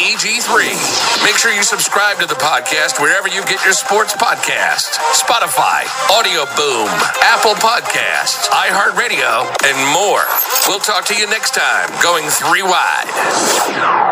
EG3. Make sure you subscribe to the podcast wherever you get your sports podcasts. Spotify, Audio Boom, Apple Podcasts, iHeartRadio, and more. We'll talk to you next time, going 3 Wide.